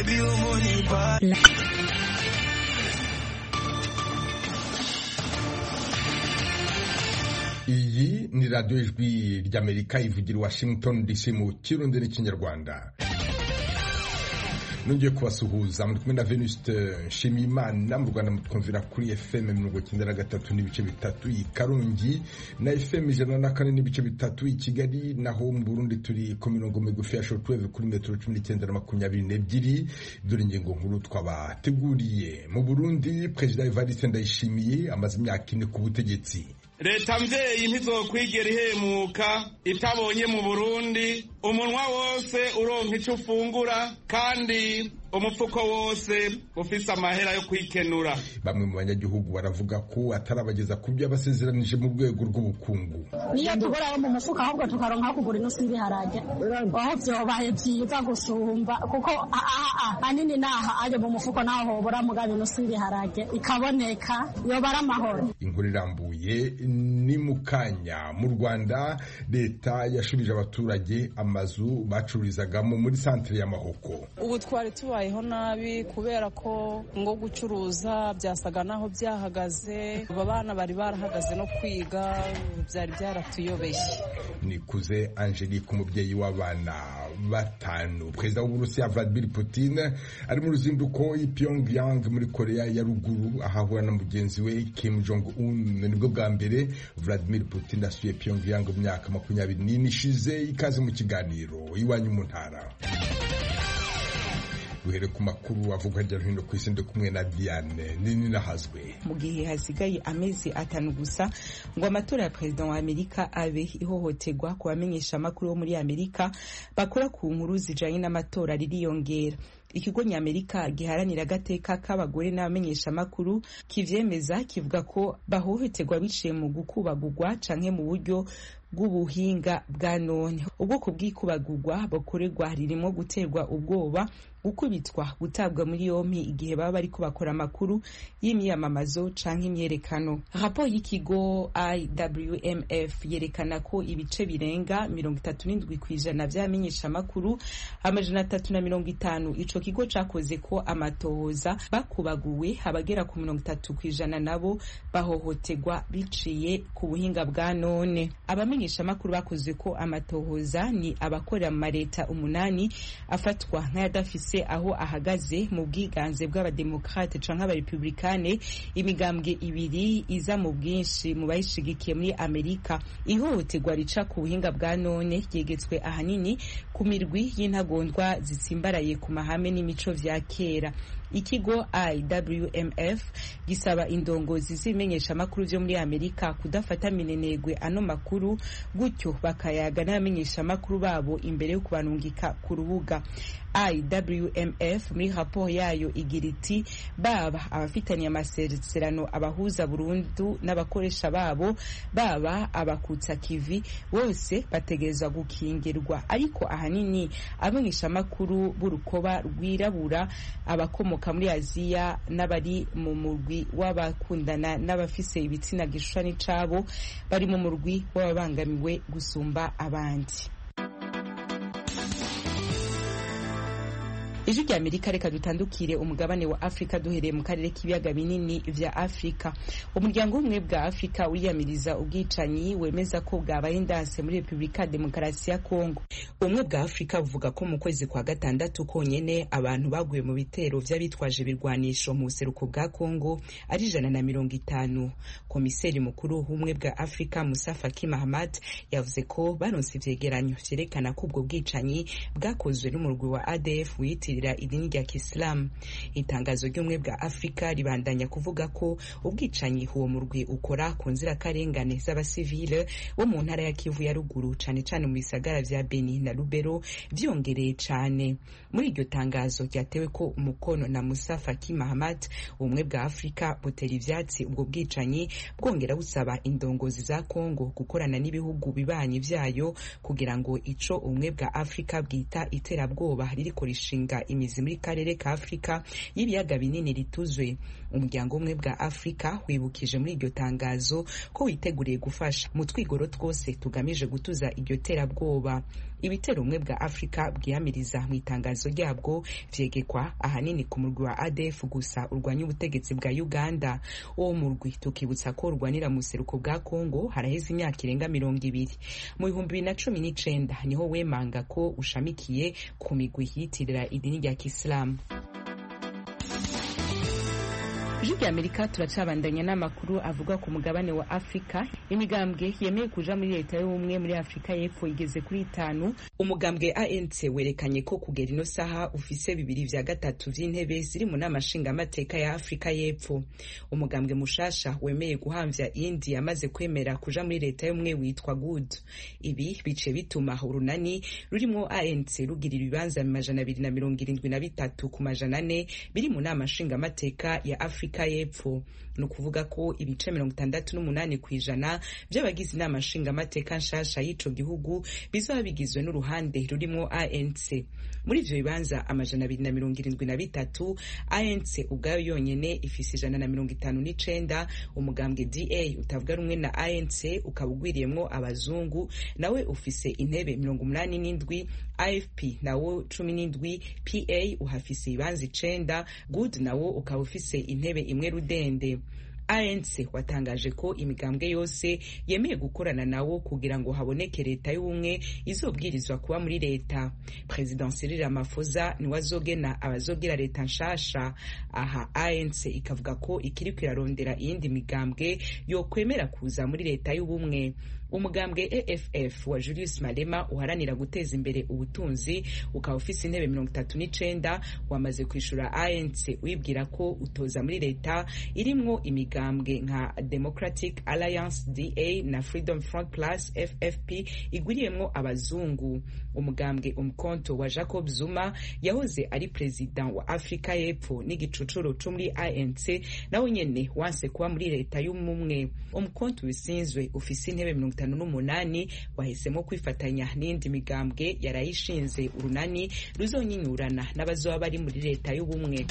baby money pa. Iyi ni radio ijwi ry'Amerika ivugira Washington DC mu Kirundi n'Ikinyarwanda. Nongeye kubasuhuza muri kumwe na Venuste Nshimiyimana mu Rwanda mutwumvira kuri FM 93 n'ibice bitatu i Karongi na FM 104 n'ibice bitatu i Kigali, naho mu Burundi turi ku mirongo migufi ya shortwave kuri metero 19 na 22. Dore ingingo nkuru twabateguriye. Mu Burundi President Evariste Ndayishimiye amaze imyaka 4 ku butegetsi. Leta mvyeyi ntizokwigera ihemuka itabonye mu Burundi umunwa wose uronka ico ufungura kandi umupfuko wose ufise amahera yo kwikenura. Bamwe mu banyagihugu baravuga ko atarabageza ku byo abasezeranije mu rwego rw'ubukungu. Niyo tugora mu mufuka ahubwo tukaronka kugura inusu y'ibiharage aho vyobaye vyiza gusumba kuko anini naha aje mu mufuko naho hobora mugabe inusu y'ibiharage ikaboneka yobara amahoro. Inkuru irambuye ni mukanya. Mu Rwanda leta yashubije abaturage amazu bacururizagamo muri centre ya Mahoko. Ubu twari tubayeho nabi kubera ko ngo gucuruza byasaga naho byahagaze, abana bari barahagaze no kwiga byari byaratuyobeshye. Nikuze Angelique umubyeyi w'abana 5. Perezida w'Uburusiya Vladimir Putin ari mu ruzinduko i Pyongyang muri Korea ya Ruguru ahahura na mugenzi we Kim Jong Un. Nibwo bwa mbere Vladimir Putin asuye Pyongyang mu myaka 24 ishize. Ikaze mu kiganiro iwanyu mu ntara. Duhere ku makuru avuga hirya no hino ku isi kumwe na Diane nini nahazwe. Mu gihe hasigaye amezi 5 gusa ngo amatora ya President wa Amerika abe, ihohoterwa ku bamenyesha amakuru bo muri Amerika bakora ku nkuru zijanye n'amatora ririyongera. Ikigo ny'Amerika giharanira agateka k'abagore n'abamenyesha amakuru kivyemeza, kivuga ko bahohoterwa biciye mu gukubagurwa canke mu buryo bw'ubuhinga bwa none. Ubwoko bw'ikubagurwa bukorerwa ririmo guterwa ubwoba, gukubitwa, gutabwa muri yompi igihe baba bariko bakora amakuru y'imyamamazo canke imyerekano. Raporo y'ikigo IWMF yerekana ko ibice birenga 37% vy'abamenyesha amakuru 350 ico kigo cakoze ko amatohoza bakubaguwe, abagera ku 30% nabo bahohoterwa biciye ku buhinga bwa none. Abamenyesha amakuru bakoze ko amatohoza ni abakorera mu leta 8 afatwa nk'ayadafise aho ahagaze mu bwiganze bw'abademokrate canke abarepublikane, imigambwe 2 iza mu bwinshi mu bayishigikiye muri Amerika. Ihohoterwa rica ku buhinga bwa none ryegetswe ahanini ku mirwi y'intagondwa zitsimbaraye ku mahame n'imico vya kera. Ikigo IWMF gisaba indongozi z'imenyesha amakuru vyo muri Amerika kudafata minenegwe ano makuru, gutyo bakayaga n'abamenyesha amakuru babo imbere yo kubanungika ku rubuga. IWMF muri raporo yayo igira iti baba abafitaniye amasezerano abahuza burundu n'abakoresha babo, baba abakutsa kivi, bose bategerezwa gukingirwa. Ariko ahanini abamenyesha amakuru b'urukoba rwirabura, abakomoka muri Aziya n'abari mu murwi w'abakundana n'abafise ibitsina gishushani cabo bari mu murwi w'ababangamiwe gusumba abandi. Ijwi rya Amerika reka dutandukire umugabane wa Afrika duhereye mu karere k'ibiyaga binini vya Afrika. Umuryango umwe bwa Afrika wiyamiriza ubwicanyi wemeza ko bwabaye ndanse muri Republika Demokarasi ya Kongo. Umwe bwa Afrika buvuga ko mu kwezi kwa gatandatu konyene abantu baguye mu bitero vy'abitwaje ibirwanisho mu buseruko bwa Kongo ari 150. Komiseri mukuru w'umwe bwa Afrika Musa Faki Mahamat yavuze ko baronse ivyegeranyo vyerekana ko ubwo bwicanyi bwakozwe n'umurwi wa ADF witi idini rya Kisilamu. Itangazo ry'umwe bwa Afrika ribandanya kuvuga ko ubwicanyi uwo murwi ukora ku nzira karengane z'abasivile bo mu ntara ya Kivu ya ruguru cane cane mu bisagara vya Beni na Lubero vyongereye cane. Muri iryo tangazo ryatewe ko umukono na Musa Faki Mahamat, ubumwe bwa Afrika butera ivyatsi ubwo bwicanyi, bwongera busaba indongozi za Kongo gukorana n'ibihugu bibanyi vyayo kugira ngo ico ubumwe bwa Afrika bwita iterabwoba ririko rishinga imizi muri karere ka Afrika y'ibiyaga binini rituzwe. Umuryango umwe bwa Afrika wibukije muri iryo tangazo ko witeguriye gufasha mu twigoro twose tugamije gutuza iryo terabwoba. ibitero ubumwe bwa Afrika bwiyamiriza mu itangazo ryabwo vyegekwa ahanini ku murwi wa ADF gusa urwanya ubutegetsi bwa Uganda. Uwo murwi tukibutsa ko urwanira mu seruko bwa Kongo haraheze imyaka irenga 200. Mu 2019 niho wemanga ko ushamikiye ku migwi yitirira idini rya Kisilamu. Jiji Amerika turacabandanya n'amakuru avuga ku mugabane wa Afrika. Imigambwe yemeye kuja muri leta y'ubumwe muri Afrika y'Epfo igeze kuri 5. Umugambwe ANC werekanye ko kugera ino saha ufise 2/3 vy'intebe ziri mu nama nshingamateka ya Afrika y'Epfo. Umugambwe mushasha wemeye guhamvya indi yamaze kwemera kuja muri leta y'ubumwe witwa Good. Ibi bice bituma urunani rurimo ANC rugira ibibanza 273 ku 400 biri mu nama nshingamateka ya Afrika y'Epfo. No kuvuga ko ibice 68% by'abagize inama nshingamateka nshasha y'ico gihugu bizaba bigizwe n'uruhande rurimo ANC. Muri ivyo bibanza 273 ANC ubwayo yonyene ifise 159. Umugambwe DA utavuga rumwe na ANC ukabugwiriyemwo abazungu nawe ufise intebe 87. AFP nawo 17. PA uhafise ibanza 9. Good nawo ukaba ufise intebe imwe rudende. ANC watangaje ko imigambwe yose yemeye gukorana nawo kugira ngo haboneke leta y'ubumwe izobwirizwa kuba muri leta. President Cyril Ramaphosa ni wazogena abazogira leta nshasha. Aha ANC ikavuga ko ikiri kwirarondera iyindi migambwe yo kwemera kuza muri leta y'ubumwe. Umugambwe AFF wa Julius Malema uharanira guteza imbere ubutunzi ukaba ufise intebe 39 wamaze kwishura ANC wibwira ko utoza muri leta irimwo imigambwe nka Democratic Alliance DA na Freedom Front Plus FFP igwiriyemwo abazungu. Umugambwe Umkhonto wa Jacob Zuma yahoze ari president wa Afrika y'Epfo n'igicucuro cyo muri ANC nawe nyene wanse kuba muri leta y'umumwe. Umkhonto bisinzwe ufise intebe 58 wahisemo kwifatanya n'indi migambwe yarayishinze urunani ruzonyinyurana n'abazoba bari muri leta y'ubumwe.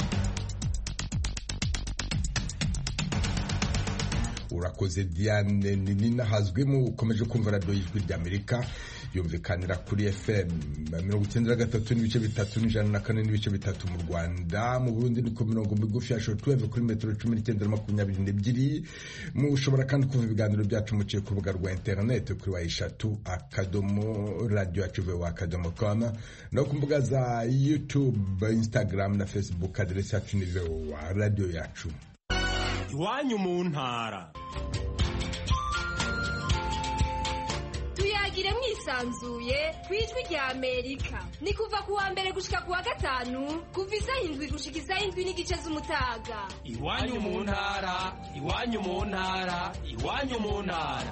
Urakoze Diane Nina hazwemo ukomeje kumva radio y'Ijwi ry'Amerika yumvikanira kuri FM 93.3 n'ijana na 4.3 mu Rwanda. Mu Burundi ni ku mirongo migufi ya shortwave kuri metero 1922. Mushobora kandi kumva ibiganiro byacu muciye ku rubuga rwa internet kuri wa3 radio@voa.com no ku mbuga za YouTube, Instagram na Facebook. Adresse yacu ni VOA radio yacu. Iwanyu mu ntara. Tuyagire mwisanzuye kwijwi rya Amerika. Ni kuva kuwa mbere gushika kuwa gatanu kuva 7 gushika 7:30 z'umutaga. Iwanyu mu ntara, iwanyu mu ntara, iwanyu mu ntara.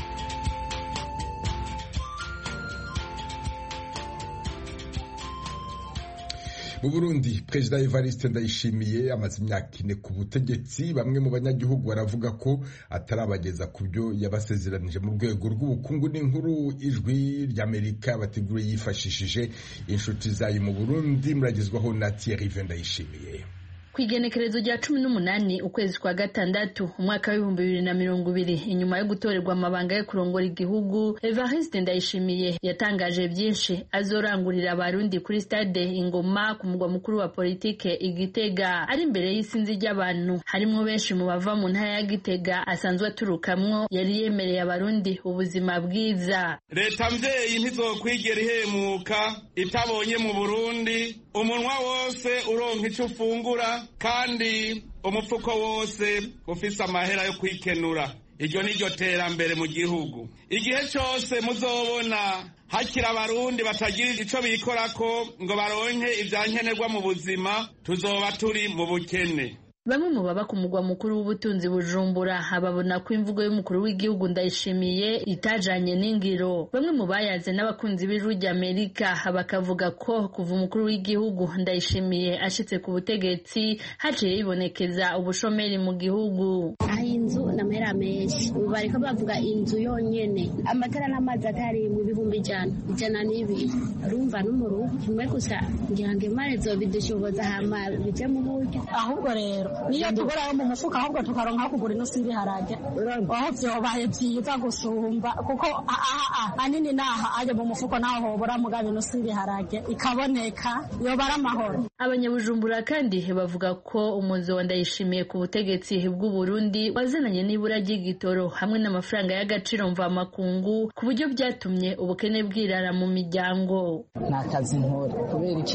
Mu Burundi President Evariste Ndayishimiye amaze imyaka 4 ku butegetsi. Bamwe mu banyagihugu baravuga ko atarabageza ku byo yabasezeranije mu rwego rw'ubukungu. N'inkuru Ijwi ry'Amerika bateguriye yifashishije inshuti zayo mu Burundi. Muragezwaho na Thierry Ndayishimiye. Kwigenekerezo rya 18 ukwezi kwa gatandatu umwaka wa 2020 inyuma yo gutorerwa amabanga yo kurongora igihugu, Evariste Ndayishimiye yatangaje byinshi azorangurira abarundi kuri stade Ingoma ku mugwa mukuru wa politike Igitega. Ari imbere y'isinzi ry'abantu harimo benshi mu bava mu ntara ya Gitega asanzwe aturukamwo. Yari yemereye abarundi ubuzima bwiza. Leta mvyeyi ntizokwigera ihemuka itabonye mu Burundi umunwa wose uronka ico ufungura kandi umufuko wose ufise amahera yo kwikenura. Iryo niryo terambere mu gihugu. Igihe cyose muzobona hakira abarundi batagira ico bikorako ngo baronke ivyankenerwa mu buzima, tuzoba turi mu bukene. Bamwe mu baba ku mugwa mukuru w'ubutunzi Bujumbura babona ko imvugo y'umukuru w'igihugu Ndayishimiye itajanye n'ingiro. Bamwe mu bayaze n'abakunzi b'Ijwi ry'Amerika bakavuga ko kuva umukuru w'igihugu Ndayishimiye ashitse ku butegetsi haciye yibonekeza ubushomeri mu gihugu. Inzu amahera menshi. Ubu bariko bavuga inzu yonyene amatara n'amazi atari mu bihumbi ijana n'ibiri. Urumva n'umuruhu kimwe gusa ngira ngo imari zobidushoboza hama bije mu buryo. Ahubwo rero niyo tugura yo mu mufuka ahubwo tukaronka kugura ino s'ibiharage aho vyobaye vyiza gusumba kuko anini naha aje mu mufuko naho hobora mugabe ino s'ibiharage ikaboneka yobara amahoro. Abanyabujumbura kandi bavuga ko umuzo wa Ndayishimiye ku butegetsi bw'u Burundi wazananye n'ibura ry'igitoro hamwe n'amafaranga y'agaciro mvamakungu ku buryo byatumye ubukene bwirara mu miryango. Nta kazi nkora kubera iki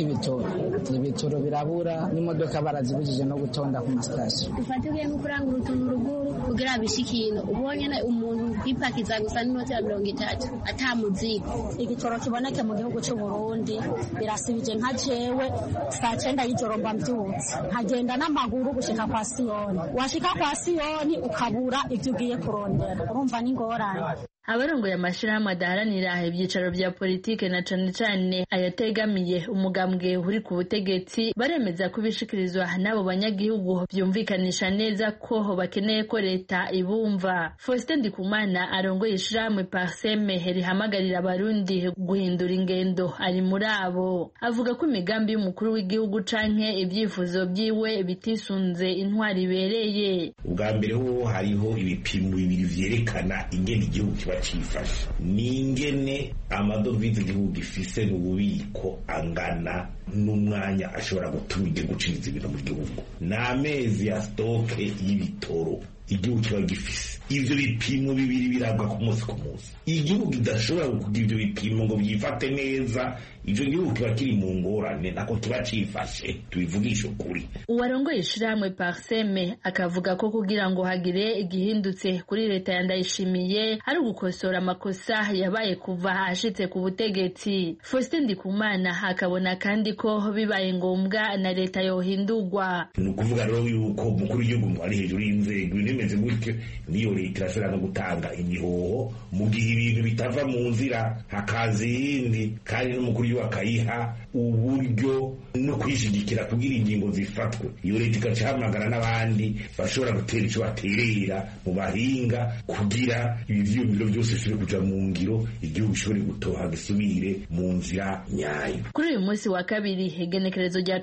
ibitoro birabura n'imodoka barazibujije no gutonda ku masitasiyo. Ufatuye nko kurangura utuntu ruguru kugira bishikino ubonye umuntu kwipakiza gusa n'inoti ya 30 atamuzigo. Igitoro kiboneke mu gihugu cy'u Burundi birasibije nka jewe saa 9 y'ijoro mba mbyutse nkagenda n'amaguru gushika kwa Siyoni. Washika kwa Siyoni ukabura ibyo ugiye kurondera urumva n'ingorane. Abarongoye amashirahamwe adaharanira ibyicaro bya politike na cane cane ayategamiye umugambwe uri ku butegetsi baremeza kubishikirizwa n'abo banyagihugu byumvikanisha neza ko bakeneye ko leta ibumva. Faustin Ndikumana arongoye ishirahamwe Parseme rihamagarira abarundi guhindura ingendo ari muri abo. Avuga ko imigambi y'umukuru w'igihugu canke ibyifuzo byiwe bitisunze intwari ibereye. Ubwa mbere ho hariho ibipimo bibiri vyerekana ingene igihugu cifashe ningene amadovize igihugu gifise mu bubiko angana n'umwanya ashobora gutuma igihugu ciza ibintu mu gihugu n'amezi ya stoke y'ibitoro igihugu kiba gifise. Ivyo bipimo bibiri biragwa ku munsi ku munsi. Igihugu kidashobora kugira ivyo bipimo ngo byifate neza ivyo gihugu kiba kiri mu ngorane nako kiba cifashe tubivugisha ukuri. Uwarongoye ishirahamwe Parseme akavuga ko kugira ngo hagire igihindutse kuri leta ya Ndayishimiye ari ugukosora amakosa yabaye kuva ashitse ku butegetsi. Faustin Ndikumana akabona kandi ko bibaye ngombwa na leta yohindurwa. Ni ukuvuga rero yuko umukuru w'igihugu ari hejuru y'inzego bimeze gutyo niyo leta irashobora no gutanga imihoho mu gihe ibintu bitava mu nzira hakaza iyindi kandi n'umukuru w'igihugu akayiha uburyo no kwishigikira kugira ingingo zifatwe. Iyo leta ikacahamagara n'abandi bashobora gutera ico baterera mu bahinga kugira ibi vyiyumviro byose bishobore kuja mu ngiro igihugu gishobore gutoha gisubire mu nzira nyayo. Kuri uyu munsi wa kabiri igenekerezo rya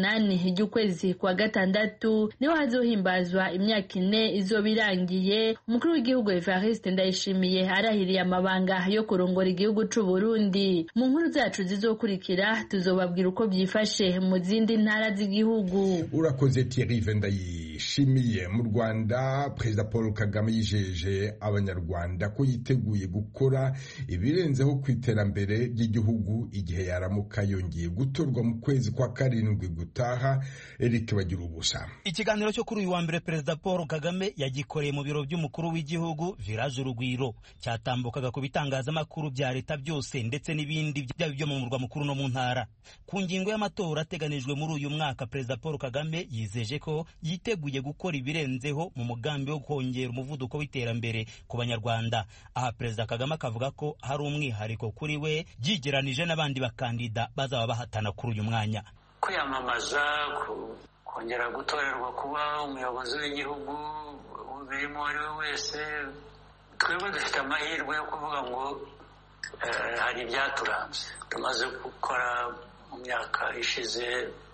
18 ry'ukwezi kwa gatandatu niho hazohimbazwa imyaka 4 izoba irangiye umukuru w'igihugu Evariste Ndayishimiye arahiriye amabanga yo kurongora igihugu c'u Burundi. Mu nkuru zacu zizokurikira tuzobabwira uko byifashe mu zindi ntara z'igihugu. Urakoze Thierry Ndayishimiye. Mu Rwanda Perezida Paul Kagame yijeje abanyarwanda ko yiteguye gukora ibirenzeho ku iterambere ry'igihugu igihe yaramuka yongeye gutorwa mu kwezi kwa 7 gutaha. Eric Bagirubusa. Ikiganiro cyo kuri uyu wa mbere Perezida Paul Kagame yagikoreye mu biro by'umukuru w'igihugu Village Urugwiro cyatambukaga ku bitangazamakuru bya leta byose ndetse n'ibindi byo mu murwa mukuru no mu ntara. Ku ngingo y'amatora ateganijwe muri uyu mwaka Perezida Paul Kagame yizeje ko yiteguye gukora ibirenzeho mu mugambi wo kongera umuvuduko w'iterambere ku banyarwanda. Aha Perezida Kagame akavuga ko hari umwihariko kuri we yigeranije n'abandi bakandida bazaba bahatana kuri uyu mwanya. Kwiyamamaza kongera gutorerwa kuba umuyobozi w'igihugu birimo uwo ari we wese twebwe dufite amahirwe yo kuvuga ngo hari ibyaturanze tumaze gukora mu myaka ishize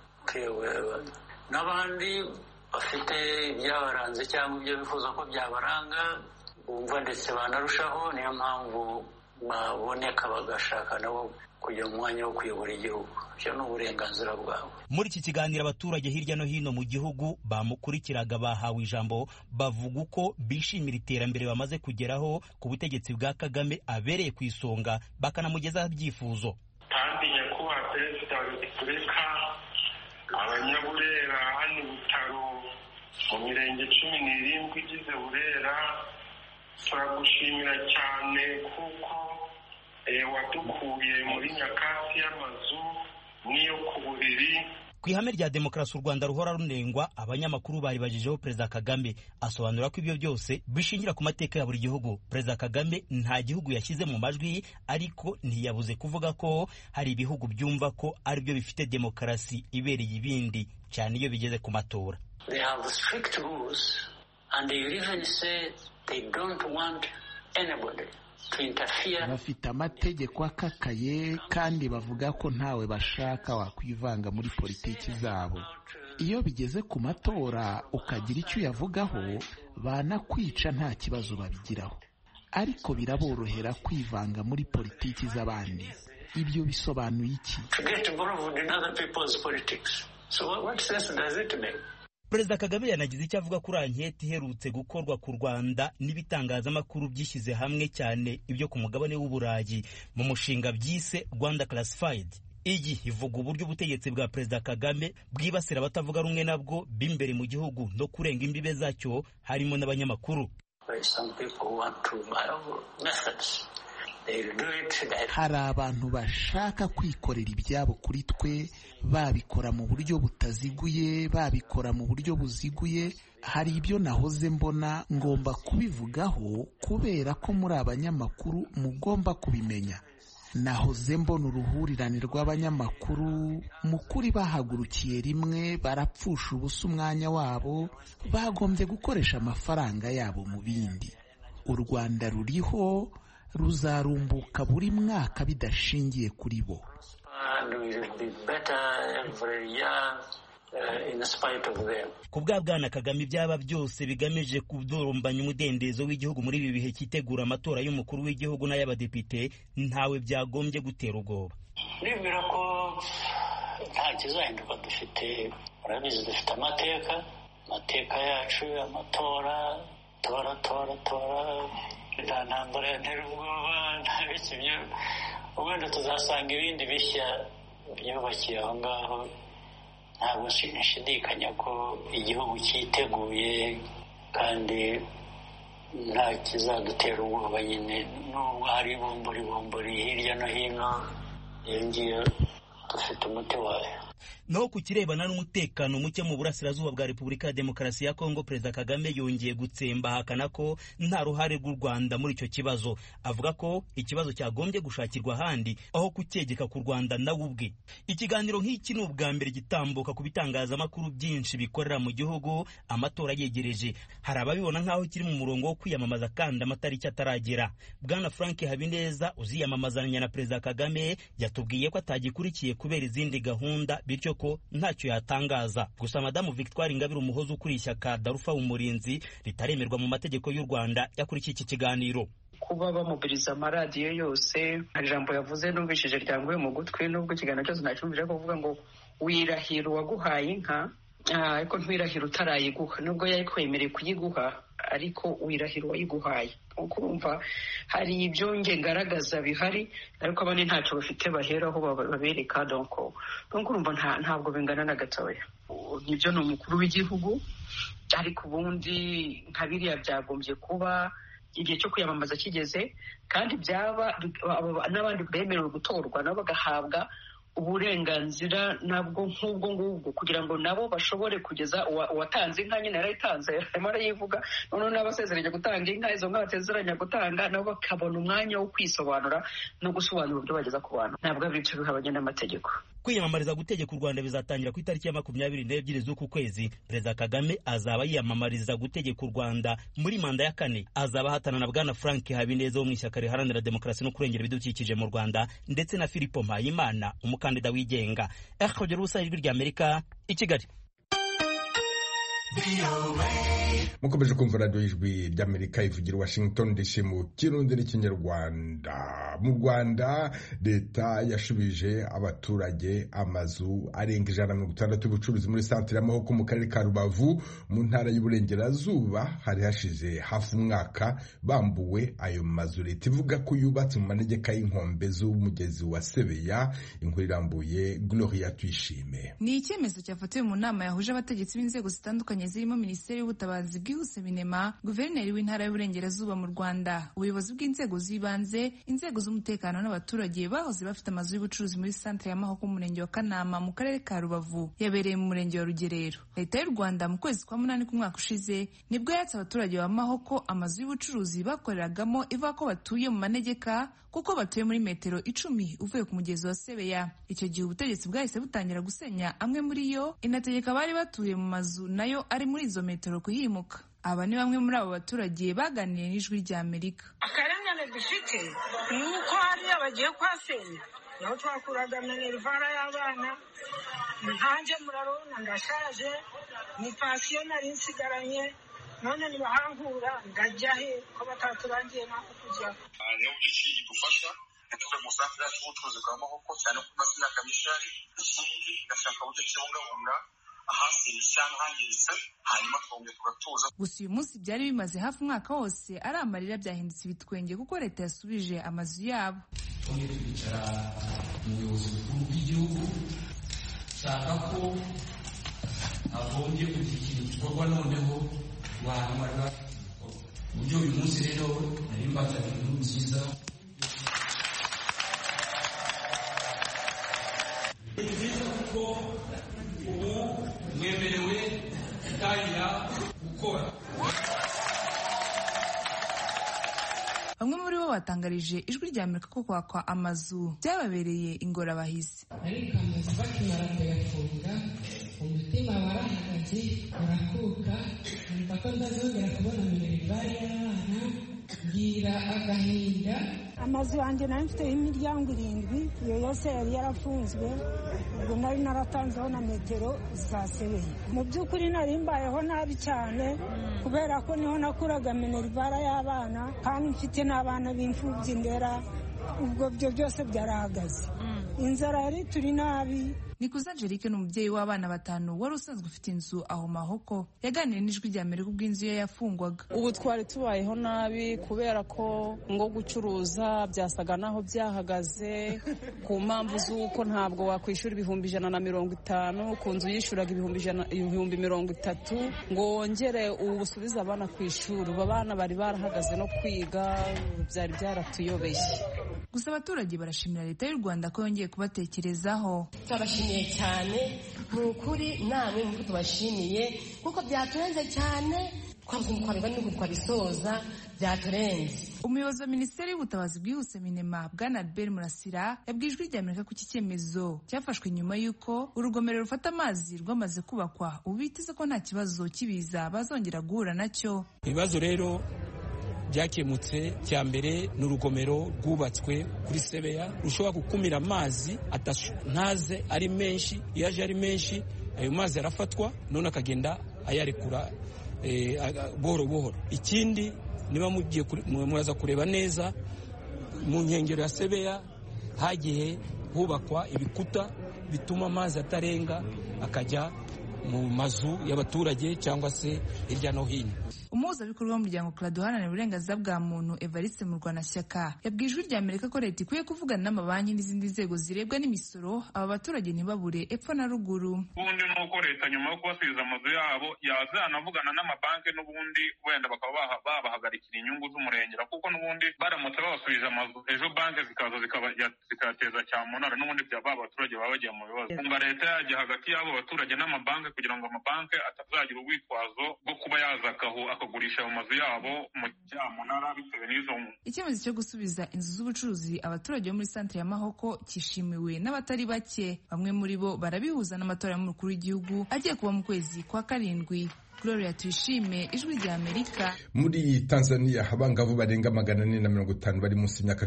n'abandi bafite ibyabaranze cyangwa ibyo bifuza ko byabaranga bumva ndetse banarushaho. Niyo mpamvu baboneka bagashaka nabo kujya mu mwanya wo kuyobora igihugu. Ibyo ni uburenganzira bwabo. Muri iki kiganiro abaturage hirya no hino mu gihugu bamukurikiraga bahawe ijambo bavuga uko bishimira iterambere bamaze kugeraho ku butegetsi bwa Kagame abereye ku isonga bakanamugezaho ibyifuzo. Kandi nyakubahwa Perezida wa Repubulika abanyaburera hano Butaro mu mirenge 17 igize Burera turagushimira cyane kuko wadukuye muri nyakatsi y'amazu n'iyo ku buriri. Ku ihame rya demokarasi u Rwanda ruhora runengwa, abanyamakuru baribajijeho Perezida Kagame asobanura ko ibyo byose bishingira ku mateka ya buri gihugu. Perezida Kagame nta gihugu yashyize mu majwi, ariko ntiyabuze kuvuga ko hari ibihugu byumva ko ari byo bifite demokarasi ibereye ibindi cyane iyo bigeze ku matora. They have strict rules and they even say they don't want anybody to interfere. Bafite amategeko akakaye kandi bavuga ko ntawe bashaka wakwivanga muri politiki zabo. Iyo bigeze ku matora ukagira icyo uyavugaho, banakwica nta kibazo babigiraho. Ariko biraborohera kwivanga muri politiki z'abandi. Ibyo bisobanuye iki? Perezida Kagame yanagize icyo avuga kuri anketi iherutse gukorwa ku Rwanda n'ibitangazamakuru byishyize hamwe cyane ibyo ku mugabane w'Uburayi mu mushinga byise Rwanda Classified. Iyi ivuga uburyo ubutegetsi bwa Perezida Kagame bwibasira abatavuga rumwe nabwo b'imbere mu gihugu no kurenga imbibe zacyo harimo n'abanyamakuru. Hari abantu bashaka kwikorera ibyabo kuri twe, babikora mu buryo butaziguye, babikora mu buryo buziguye. Hari ibyo nahoze mbona ngomba kubivugaho kubera ko muri abanyamakuru mugomba kubimenya. Nahoze mbona uruhurirane rw'abanyamakuru mu kuri bahagurukiye rimwe barapfusha ubusa umwanya wabo, bagombye gukoresha amafaranga yabo mu bindi. U Rwanda ruriho ruzarumbuka buri mwaka bidashingiye kuri bo. Ku bwa Bwana Kagame ibyaba byose bigamije kudorombanya umudendezo w'igihugu muri ibi bihe cyitegura amatora y'umukuru w'igihugu n'ay'abadepite ntawe byagombye gutera ubwoba. Nibwira ko nta kizahinduka. Murabizi dufite amateka yacu, amatora, nta ntambara yantera ubwoba, nta bikibyo. Ubundi tuzasanga ibindi bishya byubakiye aho ngaho. Ntabwo nshidikanya ko igihugu cyiteguye kandi nta kizadutera ubwoba nyine, nubwo hari bumburi hirya no hino, iyo ngiyo dufite umuti wayo. Naho ku kirebana n'umutekano muke mu burasirazuba bwa Repubulika ya Demokarasi ya Kongo, Perezida Kagame yongeye gutsemba ahakana ko nta ruhare rw'u Rwanda muri icyo kibazo. Avuga ko ikibazo cyagombye gushakirwa ahandi aho kucyegeka ku Rwanda nawe ubwe. Ikiganiro nk'iki ni ubwa mbere gitambuka ku bitangazamakuru byinshi bikorera mu gihugu amatora yegereje. Hari ababibona nk'aho kiri mu murongo wo kwiyamamaza kandi amatariki ataragera. Bwana Frank Habineza uziyamamazanya na Perezida Kagame yatubwiye ko atagikurikiye kubera izindi gahunda, bityo ko ntacyo yatangaza. Gusa Madamu Victoire Ingabire Umuhoza ukuriye ishyaka Darufa Umurinzi ritaremerwa mu mategeko y'u Rwanda yakurikiye iki kiganiro. Kuba bamubiriza amaradiyo yose, ijambo yavuze numvishije ryanguye mu gutwi, nubwo ikiganiro cyose nacyumvije ko kuvuga ngo wirahira uwaguhaye inka, ariko ntiwirahira utarayiguha. Nubwo yari kwemereye kuyiguha, ariko wirahira uwayiguhaye. Urumva hari ibyo ngaragaza bihari, ariko abandi ntacyo bafite baheraho babereka. Donc urumva ntabwo bingana na gatoya. Nibyo ni umukuru w'igihugu, ariko ubundi nka biriya byagombye kuba igihe cyo kwiyamamaza kigeze, kandi byaba n'abandi bemerewe gutorwa nabo bagahabwa uburenganzira nabwo nk'ubwo ngubwo, kugira ngo nabo bashobore kugeza uwatanze inka nyine yarayitanze arimo arayivuga, noneho n'abasezeranya gutanga inka, izo nka batezeranya gutanga nabo bakabona umwanya wo kwisobanura no gusobanura uburyo bageza ku bantu. Ntabwo ari ibyo bihabanye n'amategeko. Kwiyamamariza gutegeka u Rwanda bizatangira ku itariki ya 22 z'uku kwezi. Perezida Kagame azaba yiyamamariza gutegeka u Rwanda muri manda ya 4. Azaba hatana na Bwana Frank Habineza wo mu ishyaka riharanira demokarasi no kurengera ibidukikije mu Rwanda, ndetse na Philippe Mpayimana umukandida wigenga. Akogera ubusa ijwi rya Amerika i Kigali. Mukomeje kumva radio y'ijwi ry'Amerika ivugira Washington DC mu Kirundi n'Ikinyarwanda. Mu Rwanda leta yashubije abaturage amazu arenga 160 y'ubucuruzi muri centre y'amahoko mu karere ka Rubavu mu ntara y'Uburengerazuba. Hari hashize hafi umwaka bambuwe ayo mazu. Leta ivuga ko yubatse mu manegeka y'inkombe z'umugezi wa Sebeya. Inkuru irambuye Gloria Tuyishime. Ni icyemezo cyafatiwe mu nama yahuje abategetsi b'inzego zitandukanye zirimo Minisiteri y'Ubutabazi bwihuse Minema, Guverineri w'Intara y'Uburengerazuba mu Rwanda, ubuyobozi bw'inzego z'ibanze, inzego z'umutekano n'abaturage bahoze bafite amazu y'ubucuruzi muri centre y'amahoko mu murenge wa Kanama mu karere ka Rubavu yabereye mu murenge wa Rugerero. Leta y'u Rwanda mu kwezi kwa 8 k'umwaka ushize nibwo yatse abaturage ba Mahoko amazu y'ubucuruzi bakoreragamo ivuga ko batuye mu manegeka kuko batuye muri metero 10 uvuye ku mugezi wa Sebeya. Icyo gihe ubutegetsi bwahise butangira gusenya amwe muri yo, inategeka bari batuye mu mazu nayo ari muri izo metero kuhimuka. aba ni bamwe muri abo baturage baganiriye n'Ijwi ry'Amerika. Akarengane dufite ni uko hariya bagiye kuhasenya naho twakuraga minerivara y'abana, nkanjye murabona ndashaje, ni pansiyo nari nsigaranye, none nibahankura ngajya he ko bataturangiye naho kujya. Niyo byinshi idufasha tuve mu santere yacu y'ubucuruzi bw'amaboko cyane ku mazina ya kamishari, ikindi gashaka uburyo kibungabunga ahasize cyangwa hangiritse hanyuma twongera tugatuza. Gusa uyu munsi byari bimaze hafi umwaka wose ari amarira, byahindutse ibitwenge kuko leta yasubije amazu yabo. Twongeye twicara mu buyobozi bukuru bw'igihugu shaka ko hagombye kugira ikintu gikorwa noneho abantu bari bafite uburyo uyu munsi rero nari mbazanye inkuru nziza. Ni byiza kuko ubu mwemerewe gutangira gukora. Bamwe muri bo batangarije Ijwi ry'Amerika ko kwakwa amazu byababereye ingorabahizi. Ariko amazu bakimara kuyafunga umutima warahagaze urakuka, numva ko ndazongera kubona minerivare y'abana, ngira agahinda. Amazu yanjye nari mfiteho imiryango 7, iyo yose yari yarafunzwe, ubwo nari naratanzeho na metero zasebeye. Mu by'ukuri nari mbayeho nabi cyane kubera ko niho nakuraga minerivare y'abana kandi mfite n'abana b'imfubyi ndera, ubwo byo byose byarahagaze. Inzara yari turi nabi. Nikuze Angelique ni umubyeyi w'abana 5 wari usanzwe ufite inzu aho Mahoko, yaganiriye n'Ijwi ry'Amerika ubwo inzu ye yafungwaga. Ubu twari tubayeho nabi kubera ko ngo gucuruza byasaga naho byahagaze ku mpamvu z'uko ntabwo wakwishyura 150, ku nzu yishyuraga 130 ngo wongere ubusubize abana ku ishuri. Abana bari barahagaze no kwiga, byari byaratuyobeshye. Gusa abaturage barashimira leta y'u Rwanda ko yongeye kubatekerezaho. Turabashimiye cyane mu kuri, namwe mu tubashimiye kuko byaturenze cyane, twabikorwa n'uko twabisoza byaturenze. Umuyobozi wa Minisiteri y'Ubutabazi bwihuse Minema, Bwana Albert Murasira, yabwiye Ijwi ry'Amerika ko iki cyemezo cyafashwe nyuma y'uko urugomero rufata amazi rwamaze kubakwa, ubu biteze ko nta kibazo kibiza bazongera guhura nacyo. Ibibazo rero byakemutse. Cya mbere ni urugomero rwubatswe kuri Sebeya rushobora gukumira amazi ntaze ari menshi. Iyo aje ari menshi ayo mazi arafatwa none akagenda ayarekura buhoro buhoro. Ikindi niba muraza kureba neza mu nkengero ya Sebeya hagiye hubakwa ibikuta bituma amazi atarenga akajya mu mazu y'abaturage cyangwa se hirya no hino. Umuhuzabikorwa w'umuryango Claude uharanira uburenganzira bwa muntu Evariste Murwanashyaka yabwiye Ijwi ry'Amerika ko leta ikwiye kuvugana n'amabanki n'izindi nzego zirebwa n'imisoro, aba baturage ntibabure epfo na ruguru. Ubundi ni uko leta nyuma yo kubasubiza amazu yabo yazanavugana n'amabanki n'ubundi wenda bakaba babahagarikira inyungu z'umurengera, kuko n'ubundi baramutse babasubije amazu ejo banki zikaza zikayateza cyamunara, n'ubundi ba baturage baba bagiye mu bibazo. Kumva leta yajya hagati y'abo baturage n'amabanki kugira ngo amabanki atazagira urwitwazo rwo kuba yaza akagurisha mu mazu yabo mu cyamunara bitewe n'izo. Icyemezo cyo gusubiza inzu z'ubucuruzi abaturage bo muri santere ya Mahoko cyishimiwe n'abatari bake. Bamwe muri bo barabihuza n'amatora y'umukuru w'igihugu agiye kuba mu kwezi kwa 7. Gloria Tuyishime, Ijwi ry'Amerika. Muri Tanzania abangavu barenga 450 bari munsi y'imyaka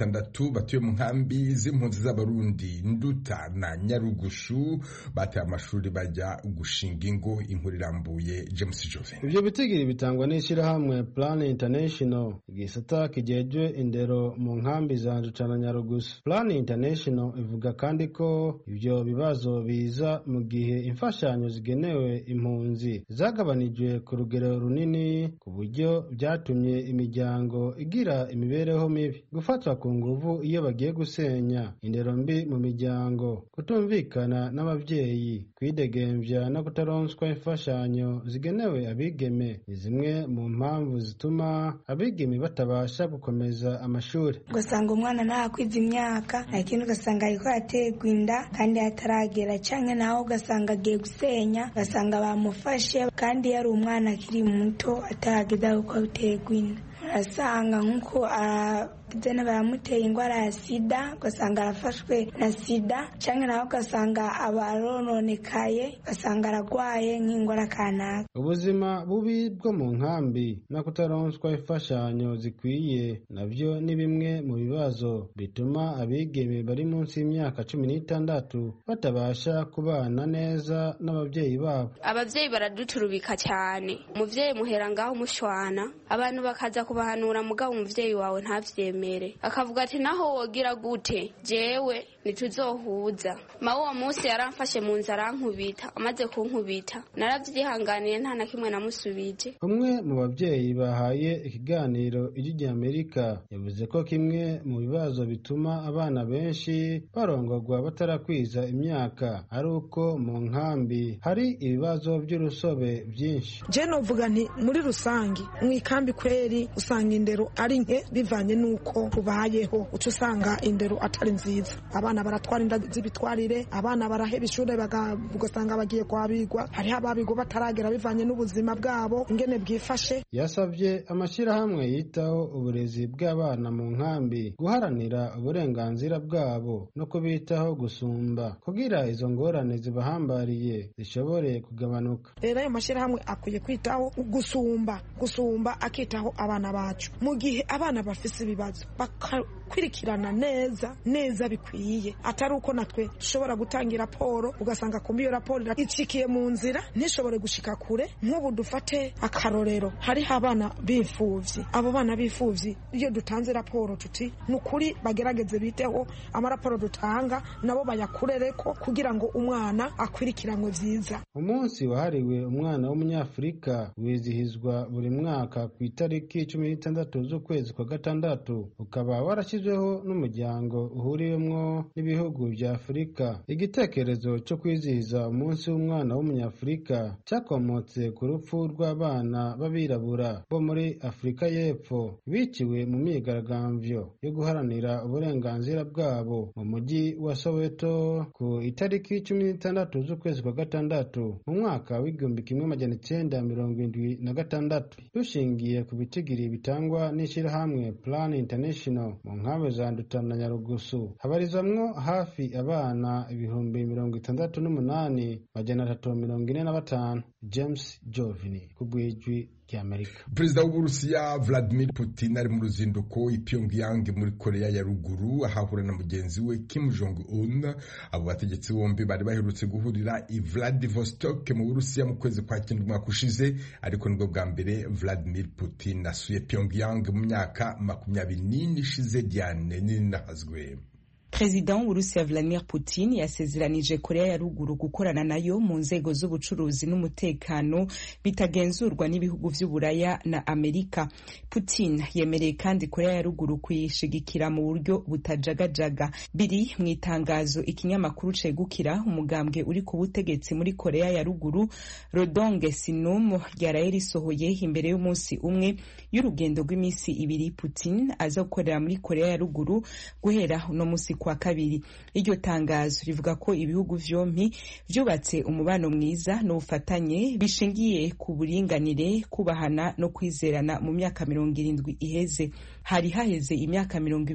16 batuye mu nkambi z'impunzi z'abarundi Nduta na Nyarugushu bateye amashuri bajya gushinga ingo. Inkuru irambuye James Jove. Ibyo bitigiri bitangwa n'ishyirahamwe Plan International, igisata kijejwe indero mu nkambi za Nduta na Nyarugushu. Plan International ivuga kandi ko ibyo bibazo biza mu gihe imfashanyo zigenewe impunzi zagabanijwe ku rugero runini, ku buryo byatumye imiryango igira imibereho mibi, gufatwa ku nguvu iyo bagiye gusenya, indero mbi mu miryango, kutumvikana n'ababyeyi, kwidegembya no kutaronswa imfashanyo zigenewe abigeme ni zimwe mu mpamvu zituma abigeme batabasha gukomeza amashuri. Ugasanga umwana ntakwiza imyaka, lakini ugasanga ariko aterwa inda kandi ataragera, canke naho ugasanga agiye gusenya, ugasanga bamufashe kandi yari umwana akiri muto atarageza uko aterwa inda. Urasanga nk'uko dizene baramuteye indwara ya sida ugasanga arafashwe na sida canke naho ugasanga abarononekaye ugasanga aragwaye nk'indwara kanaka. Ubuzima bubi bwo mu nkambi no kutaronswa imfashanyo zikwiye navyo ni bimwe mu bibazo bituma abigeme bari munsi y'imyaka 16 batabasha kubana neza n'abavyeyi babo. Abavyeyi baraduturubika cyane, umuvyeyi muhera ngaho mushwana, abantu bakaza kubahanura mugabo umuvyeyi wawe ntavyemere, akavuga ati naho wogira gute jewe nituzohuza. Mawe uwo munsi yaramfashe mu nzara arankubita, amaze kunkubita naravyihanganiye nta na kimwe namusubije. Umwe mu bavyeyi bahaye ikiganiro ry'Amerika yavuze ko kimwe mu bibazo bituma abana benshi barongorwa batarakwiza imyaka ari uko mu nkambi hari ibibazo by'urusobe byinshi. Je novuga nti muri rusangi mu ikambi kweri usanga indero ari nke bivanye nuko ubayeho, uca usanga indero atari nziza. Abana baratwara inda z'ibitwarire, abana baraheba ishure ugasanga bagiye kwabigwa, hariho ababigwa bataragera bivanye n'ubuzima bwabo ingene bwifashe. Yasavye amashirahamwe yitaho uburezi bw'abana mu nkambi guharanira uburenganzira bwabo no kubitaho gusumba kugira izo ngorane zibahambariye zishobore kugabanuka. Rero ayo mashirahamwe akwiye kwitaho gusumba akitaho abana bacu mu gihe abana bafise ibibazo bakakwirikirana neza bikwiye, atari uko natwe dushobora gutanga raporo ugasanga kumbi iyo raporo icikiye mu nzira ntishobore gushika kure. Nk'ubu dufate akarorero, hariho abana b'imfuvyi, abo bana b'imfuvyi iyo dutanze raporo tuti nukuri bagerageze biteho amaraporo dutanga nabo bayakurereko kugira ngo umwana akwirikiranwe vyiza. Umunsi wahariwe umwana w'umunyafrika wizihizwa buri mwaka ku itariki 16 z'ukwezi kwa gatandatu, ukaba warashyizweho n'umuryango uhuriwemwo n'ibihugu vya Afurika. Igitekerezo cyo kwizihiza umunsi w'umwana w'umunyafrika cyakomotse ku rupfu rw'abana b'abirabura bo muri Afurika y'Epfo biciwe mu myigaragambyo yo guharanira uburenganzira bwabo mu mujyi wa Soweto ku itariki 16 z'ukwezi kwa gatandatu mu mwaka w'1976. Dushingiye ku bitigiri bitangwa n'ishirahamwe Plan International mu nkambi za Nduta na Nyarugusu habarizamwo hafi abana 68,345. James Jovini kubwijwi ry'Amerika. Perezida w'Uburusiya Vladimir Putin ari mu ruzinduko i Pyongyang muri Korea ya Ruguru ahahura na mugenzi we Kim Jong Un. Abo bategetsi bombi bari baherutse guhurira i Vladivostok mu Burusiya mu kwezi kwa cyenda umwaka ushize, ariko nibwo bwa mbere Vladimir Putin asuye Pyongyang mu myaka 24 ishize. Diane Ninahazwe. Perezida w'Uburusiya Vladimir Putin yasezeranije Korea ya Ruguru gukorana nayo mu nzego z'ubucuruzi n'umutekano bitagenzurwa n'ibihugu vy'Uburaya na Amerika. Putin yemereye kandi Korea ya Ruguru kuyishigikira mu buryo butajagajaga. Biri mu itangazo ikinyamakuru cegukira umugambwe uri ku butegetsi muri Korea ya Ruguru Rodong Sinum ryaraye risohoye imbere y'umunsi umwe y'urugendo rw'imisi ibiri Putin aza gukorera muri Korea ya Ruguru guhera uno munsi kwa kabiri. Iryo tangazo rivuga ko ibihugu vyompi vyubatse umubano mwiza n'ubufatanye bishingiye ku buringanire, kubahana no kwizerana mu myaka 70 iheze. Hari haheze imyaka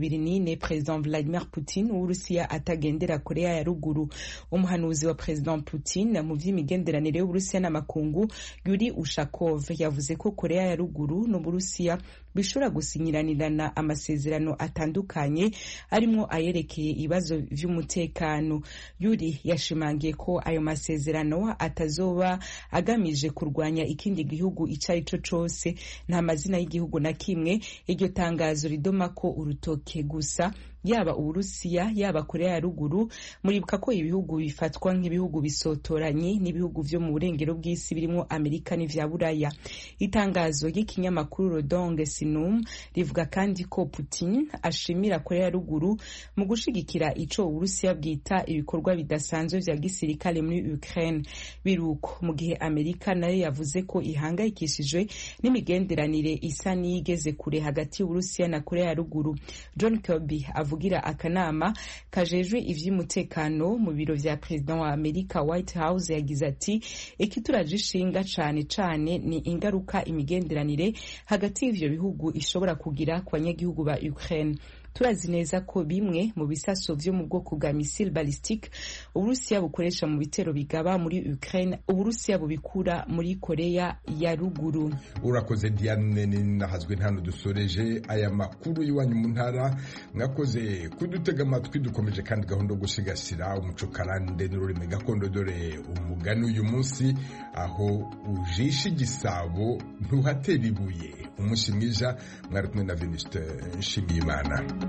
24 President Vladimir Putin w'Uburusiya atagendera Korea ya Ruguru. Umuhanuzi wa President Putin mu vy'imigenderanire y'Uburusiya n'amakungu Yuri Ushakov yavuze ko Korea ya Ruguru n'Uburusiya bishobora gusinyiranirana amasezerano atandukanye arimo ayerekeye ibibazo vy'umutekano. Yuri yashimangiye ko ayo masezerano atazoba agamije kurwanya ikindi gihugu icari co cose, nta mazina y'igihugu na kimwe. Iryo tangazo ridoma ko urutoke gusa yaba Uburusiya yaba Korea ya Ruguru. Muribuka ko ibihugu bifatwa nk'ibihugu bisotoranye n'ibihugu vyo mu burengero bw'isi birimo Amerika n'ivya Buraya. Itangazo y'ikinyamakuru Rodong Sinum rivuga kandi ko Putin ashimira Korea ya Ruguru mu gushigikira ico Uburusiya bwita ibikorwa bidasanzwe vya gisirikare muri Ukraine. Biruko mu gihe Amerika nayo yavuze ko ihangayikishijwe n'imigenderanire isa n'igeze kure hagati y'Uburusiya na Korea ya Ruguru. John Kirby avugira akanama kajejwe ivy'umutekano mu biro vya perezida wa Amerika White House yagize ati ikituraje ishinga cane cane ni ingaruka imigenderanire hagati y'ivyo bihugu ishobora kugira ku banyagihugu ba Ukraine. Turazi neza ko bimwe mu bisaso vyo mu bwoko bwa missile ballistique Uburusiya bukoresha mu bitero bigaba muri Ukraine Uburusiya bubikura muri Korea ya ruguru. Urakoze Diane, nahazwe ntano dusoreje aya makuru y'iwanyu mu ntara. Mwakoze kudutega amatwi, dukomeje kandi gahunda yo gusigasira umuco karande n'ururimi gakondo. Dore umugani uyu munsi, aho ujisha igisabo ntuhatera ibuye. Umunsi mwiza, mwari kumwe na Venuste Nshimiyimana.